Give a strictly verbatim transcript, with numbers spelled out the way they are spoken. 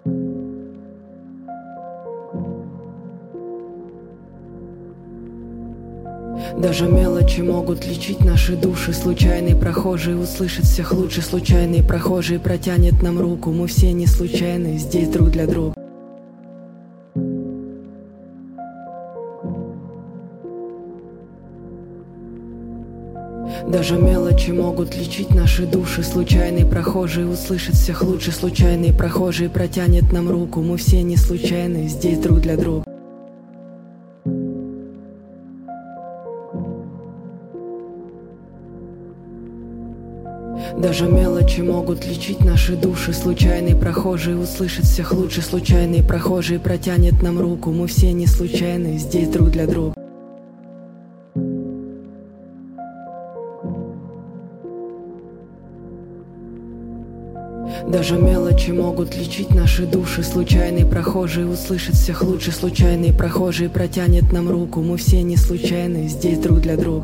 Даже мелочи могут лечить наши души. Случайный прохожий услышит всех лучше. Случайный прохожий протянет нам руку. Мы все не случайны, здесь друг для друга. Даже мелочи могут лечить наши души. Случайный прохожий услышит всех лучше. Случайный прохожий протянет нам руку. Мы все не случайны, здесь друг для друга. Даже мелочи могут лечить наши души. Случайный прохожий услышит всех лучше. Случайный прохожий протянет нам руку. Мы все не случайны, здесь друг для друга. Даже мелочи могут лечить наши души. Случайный прохожий услышит всех лучше. Случайный прохожий протянет нам руку. Мы все не случайны, здесь друг для друга.